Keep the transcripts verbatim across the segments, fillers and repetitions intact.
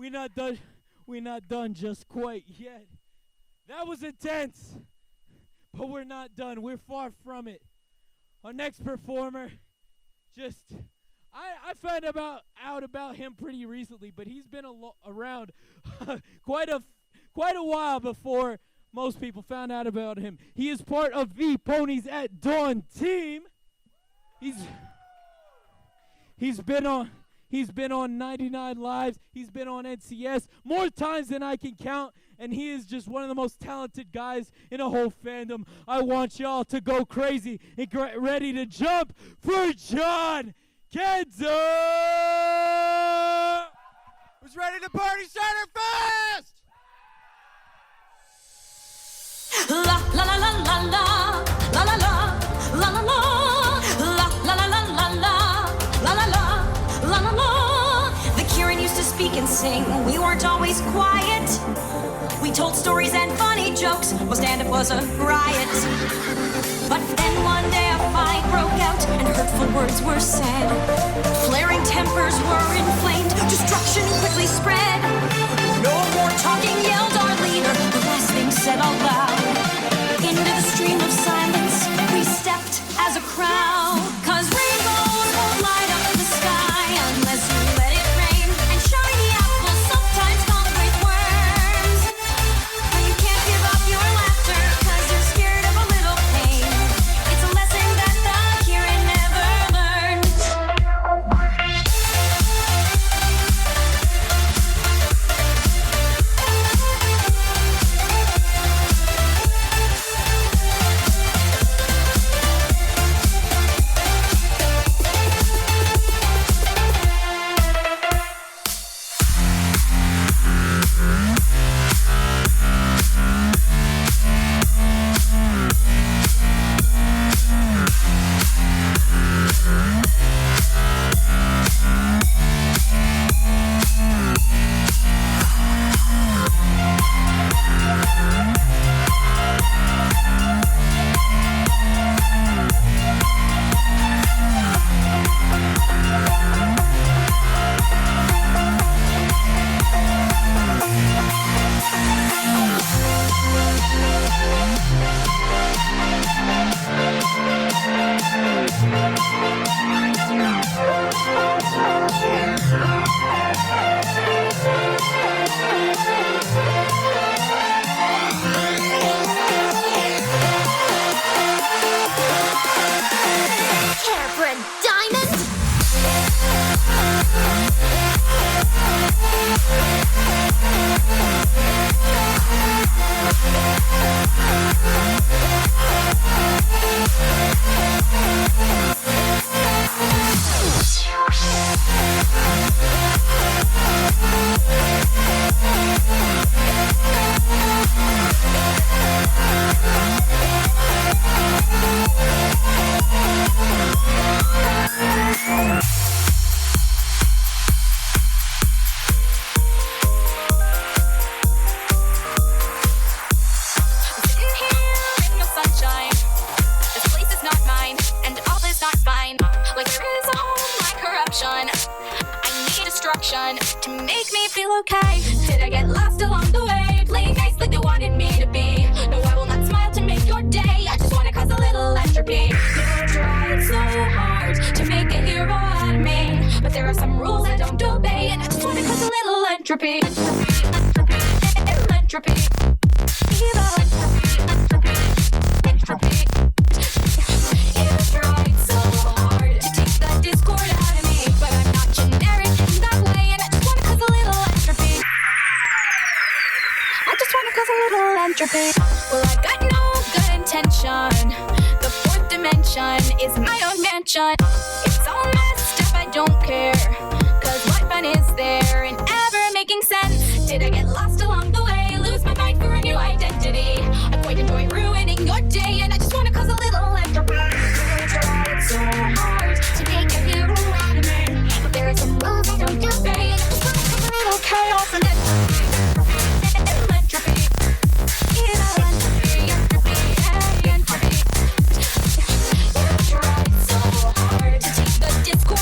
we not done. We not done just quite yet. That was intense, but we're not done. We're far from it. Our next performer, just I I found about out about him pretty recently, but he's been a lo- around quite a quite a while before most people found out about him. He is part of the Ponies at Dawn team. He's he's been on he's been on ninety-nine Lives. He's been on N C S more times than I can count, and he is just one of the most talented guys in a whole fandom. I want y'all to go crazy and get ready to jump for John Kenza. Who's ready to party Starter Fest? La la la la la la la la la la la la. Speak and sing, we weren't always quiet. We told stories and funny jokes, well, stand-up was a riot. But then one day a fight broke out and hurtful words were said. Flaring tempers were inflamed, destruction quickly spread. No more talking, yelled our leader, the last thing said out loud. Into the stream of silence we stepped as a crowd. Cause rainbows won't light up the sky unless you let it rain. Shiny apples sometimes come with worms. But you can't give up your laughter cause you're scared of a little pain. It's a lesson that the hearing never learned. Well, I got no good intention. The fourth dimension is my own mansion. It's all messed up, I don't care. Cause what fun is there in ever making sense? Did I get lost along the way? Lose my mind for a new identity? I quite enjoy ruining your day, and I just wanna cause a little entropy. It's so hard to make a hero out of me, but there are some rules I don't obey, and I just wanna cause a little chaos and entropy. Discord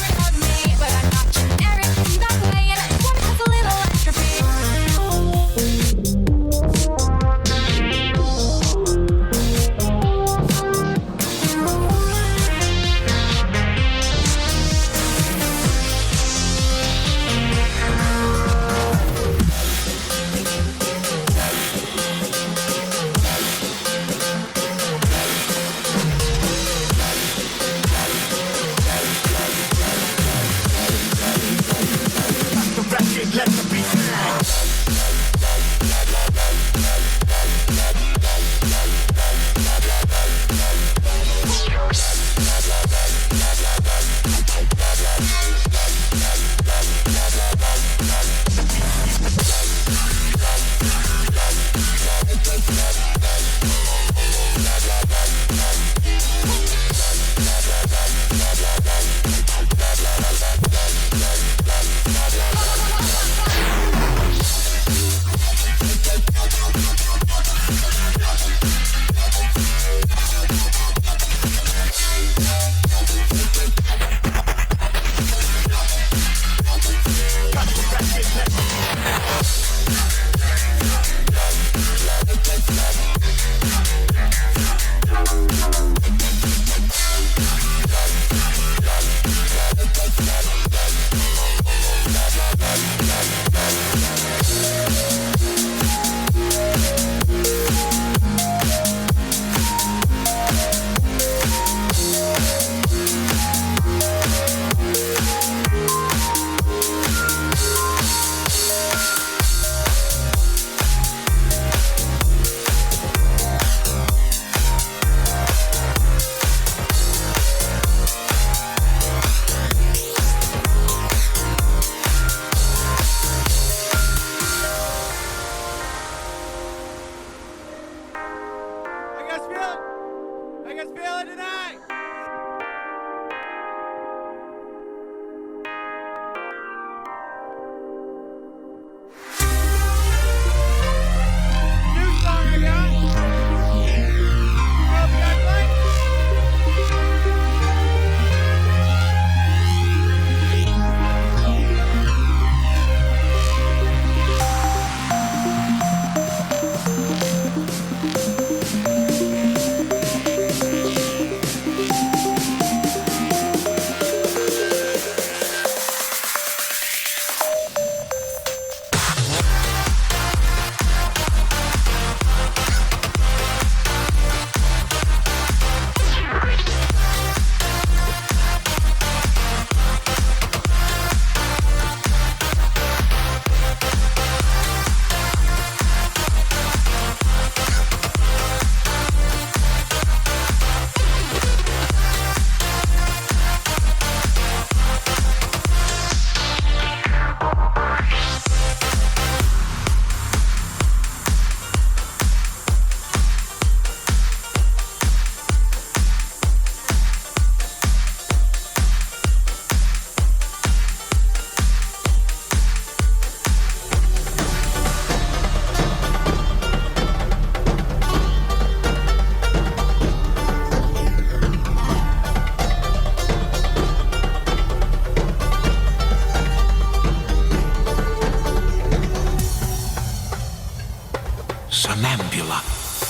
Sonambula.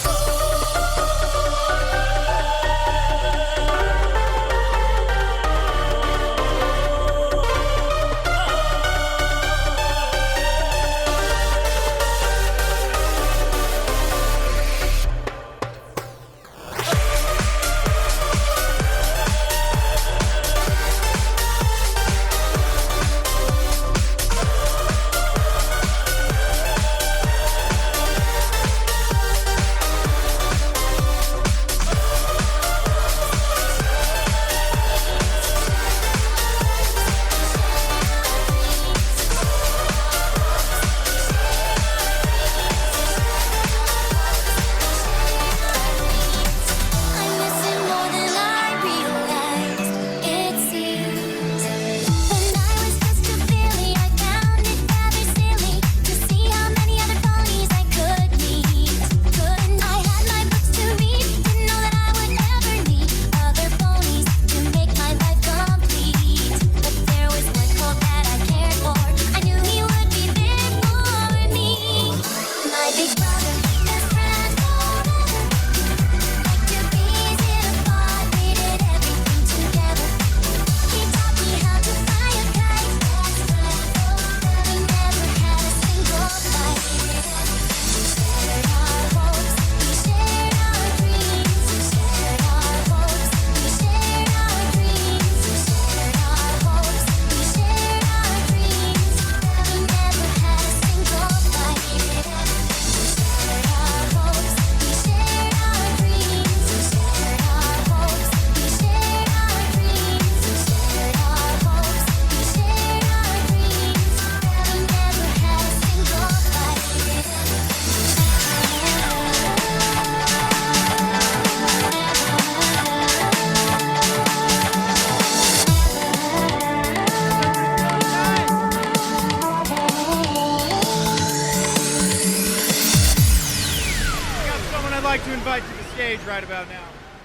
Right about now.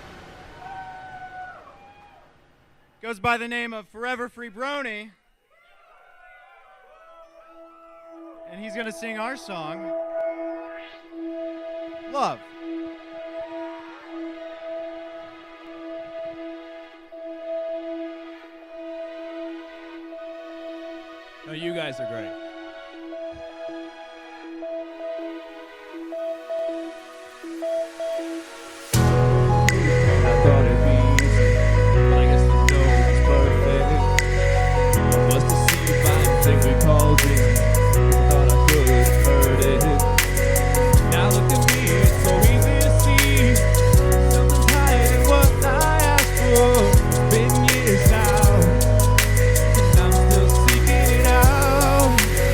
Goes by the name of Forever Free Brony. And he's going to sing our song, Love. No, you guys are great. Been years now, and I'm still seeking it out.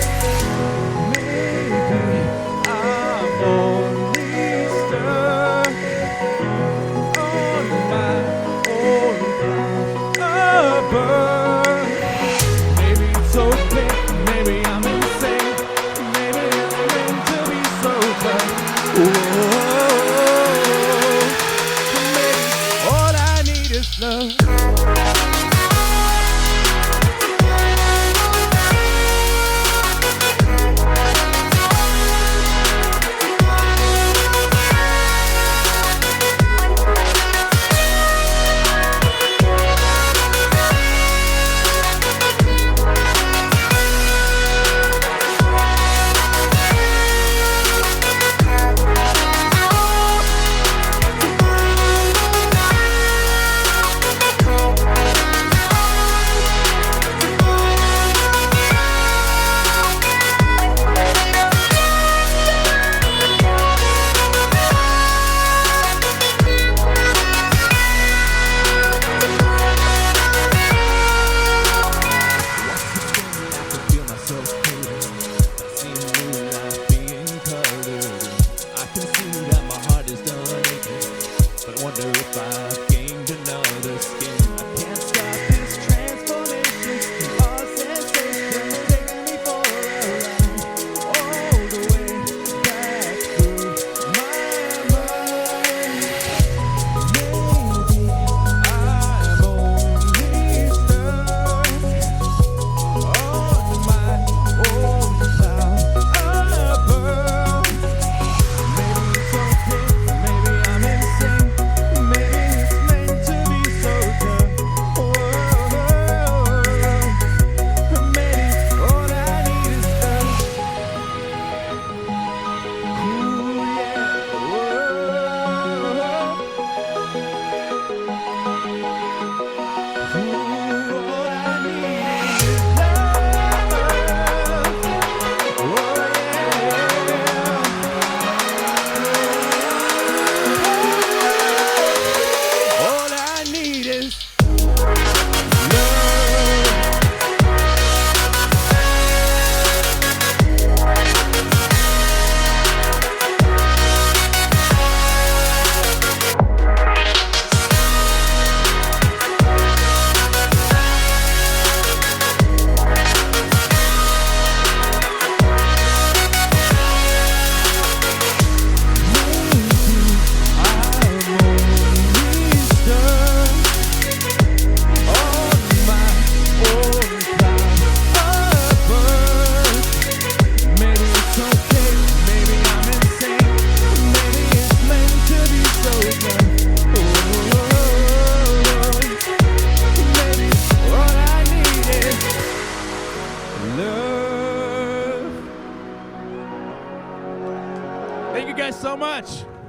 guys so much.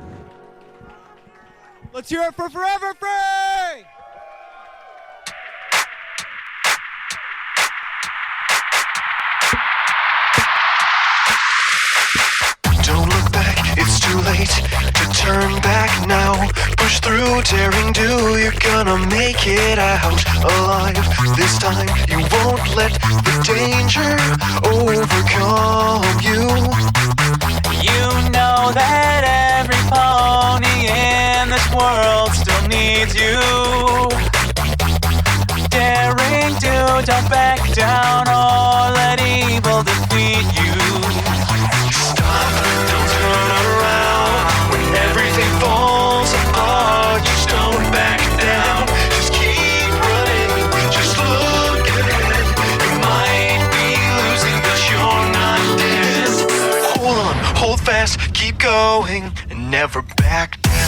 Let's hear it for Forever Free! Don't look back, it's too late to turn back now. Push through, daring do, you're gonna make it out alive. This time you won't let the danger overcome you. You know that every pony in this world still needs you. Daring do, don't back down or let evil defeat you. Stop, don't turn around. When everything falls apart, just don't back down. Just keep running, just look ahead. You might be losing, but you're not dead. Hold on, hold fast, keep going, and never back down.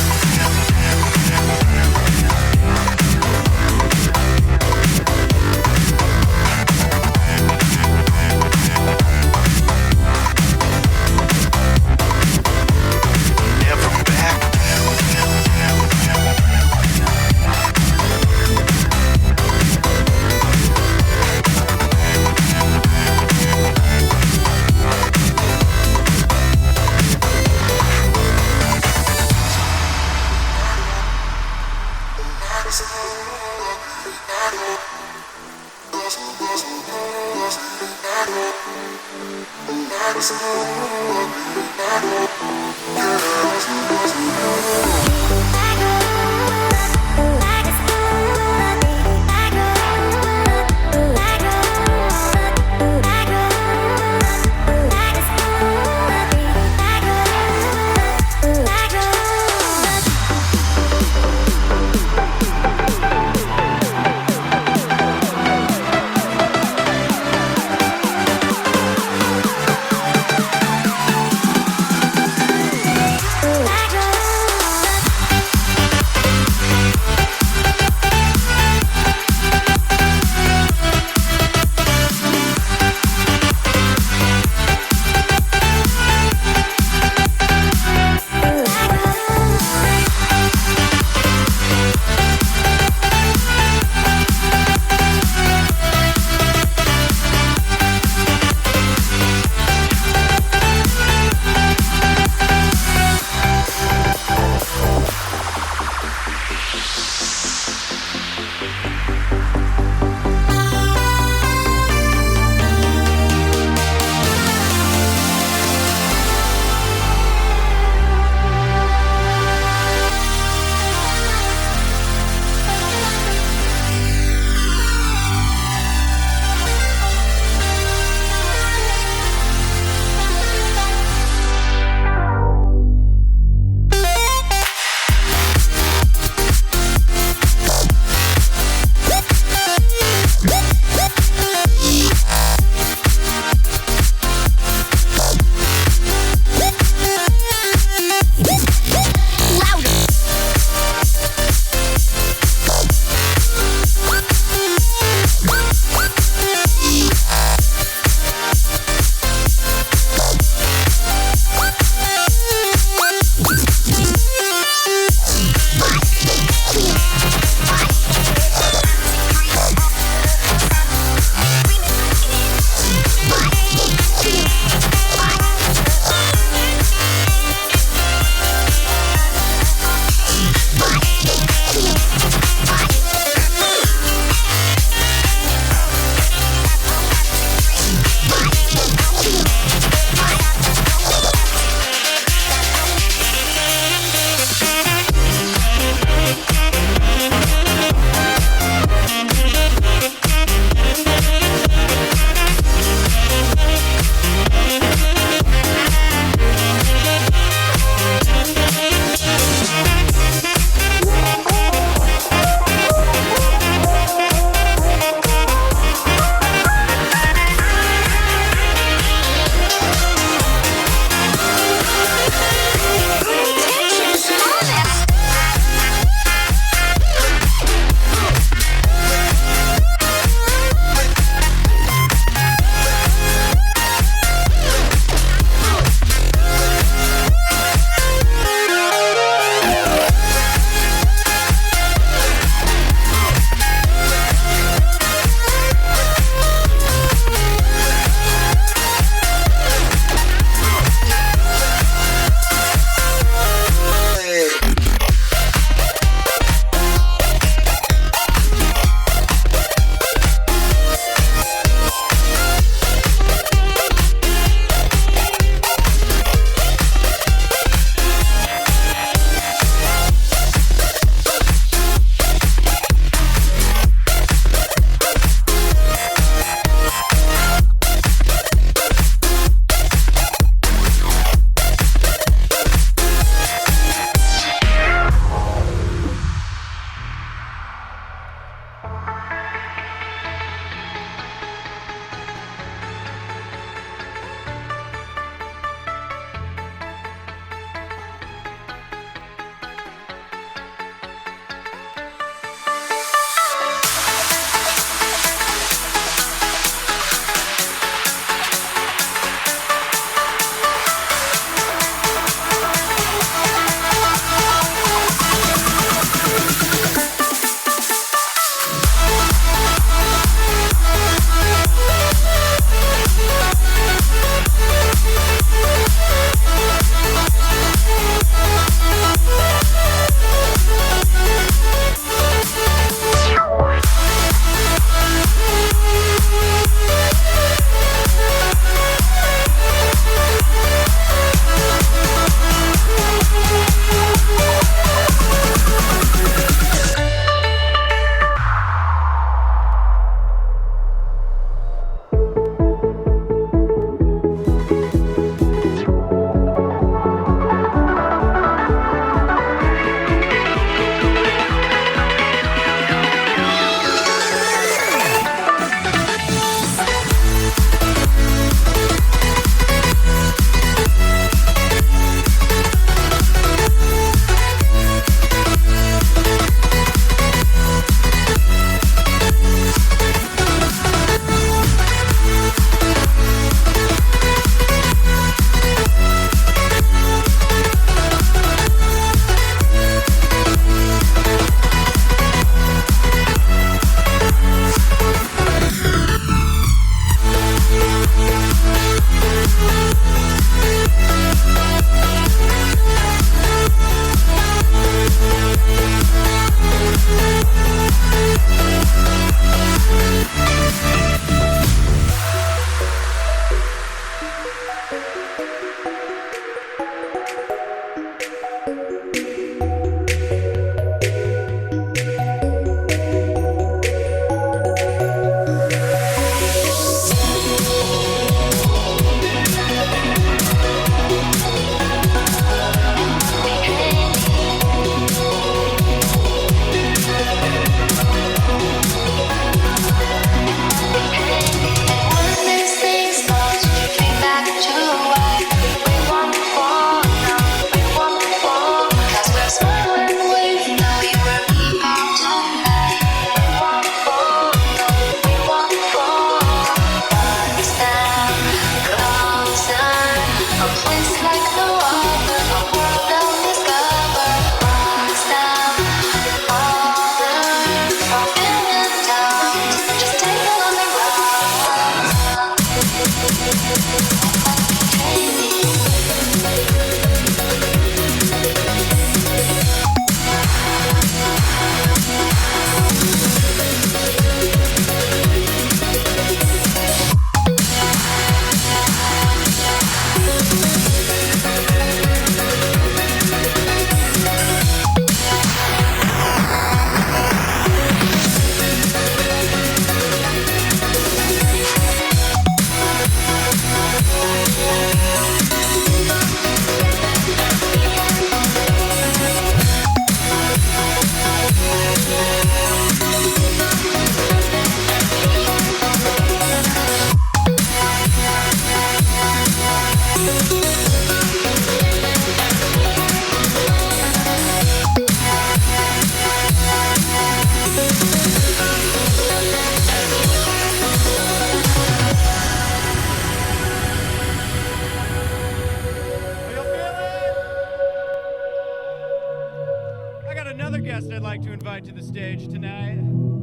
guest I'd like to invite to the stage tonight.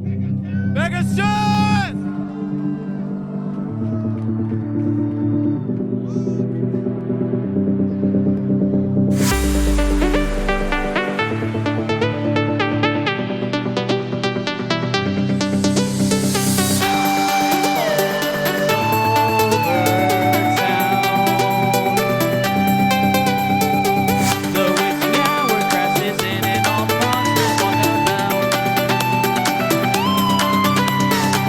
Becca Smith! The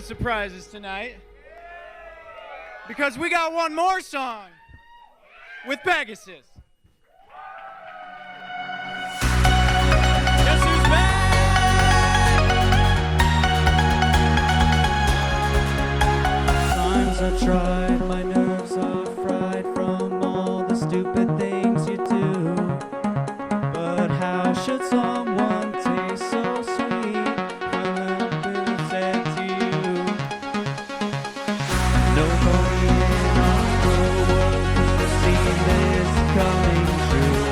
surprises tonight. Because we got one more song with Pegasus. Guess who's back? Times I've tried, my nerves are fried from all the stupid things you do. But how should someone taste so sweet when a bit is said to you? Nobody in our world could have seen this coming true,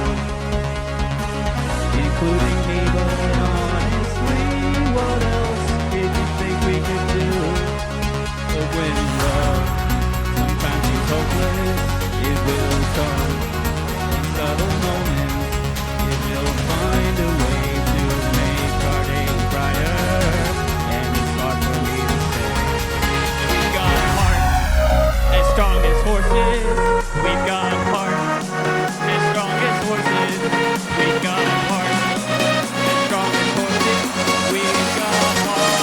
including me, but honestly, what else did you think we could do? But when love sometimes seems hopeless, it will come in subtle moments. It will find a way to make our days brighter, and it's hard for me to say. We've got heart as strong as horses. We've got heart as strong as horses. We've got heart as strong as horses. We've got heart.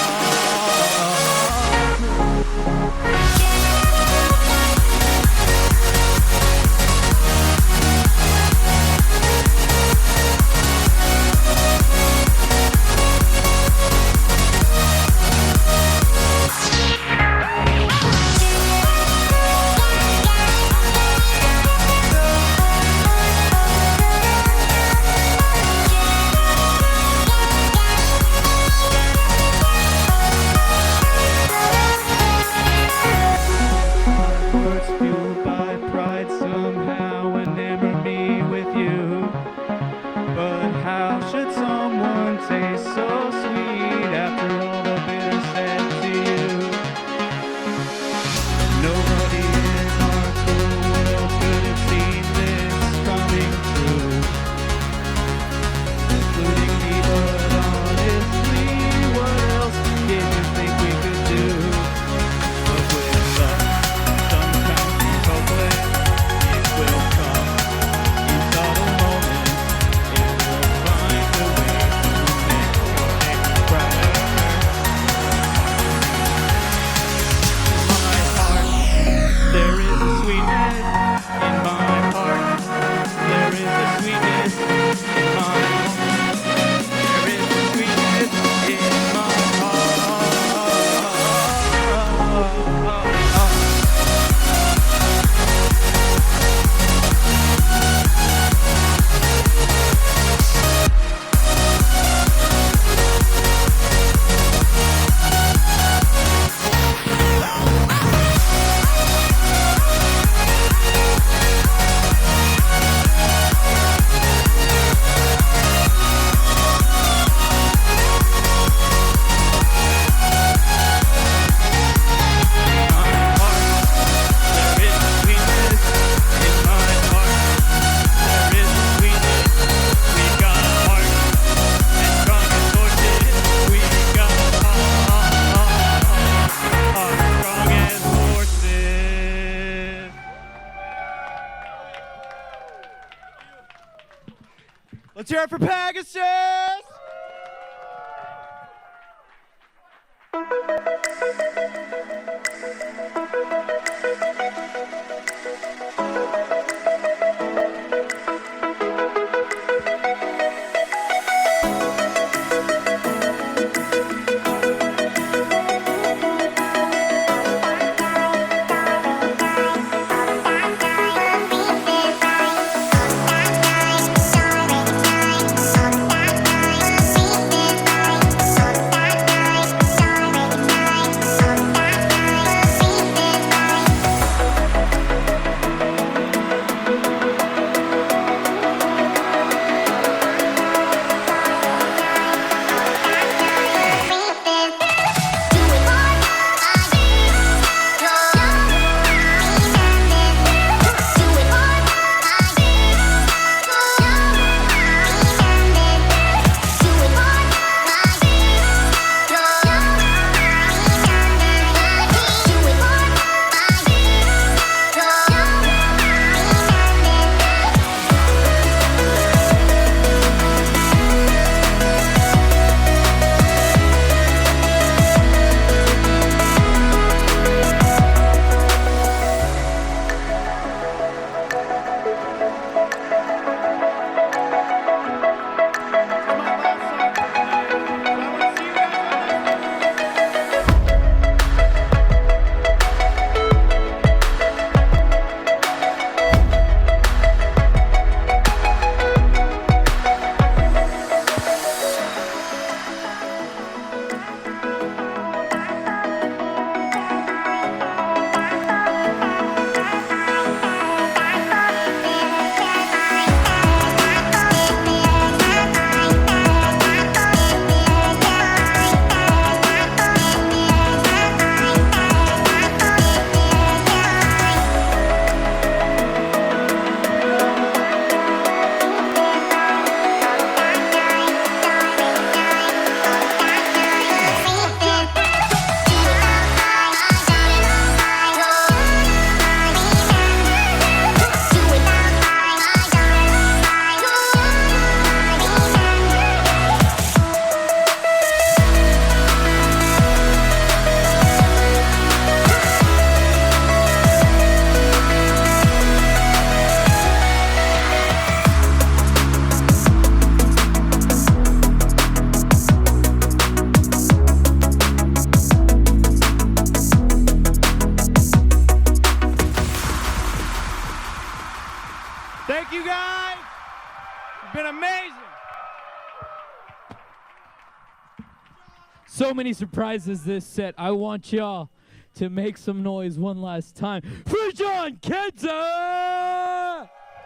Words fueled by pride somehow enamor me with you. But how should someone taste so sweet after all the bitter said to you? Nobody in our cool world could have seen this coming true, including me, but honestly, what else did you think we could do? But with love sometimes seems hopeless, it will come in subtle moments. It will find a way to make your day brighter. My heart, there is a sweetness in my heart. There is a sweetness in my heart. There is a sweetness in my heart. Let's hear it for Pegasus! Sorry. been amazing. So many surprises this set. I want y'all to make some noise one last time for John Kenza!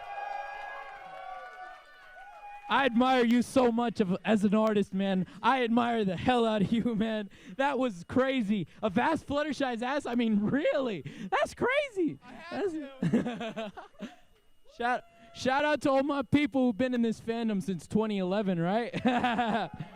I admire you so much of, as an artist, man. I admire the hell out of you, man. That was crazy. A vast Fluttershy's ass? I mean, really? That's crazy. I had That's shout, shout out to all my people who've been in this fandom since twenty eleven, right?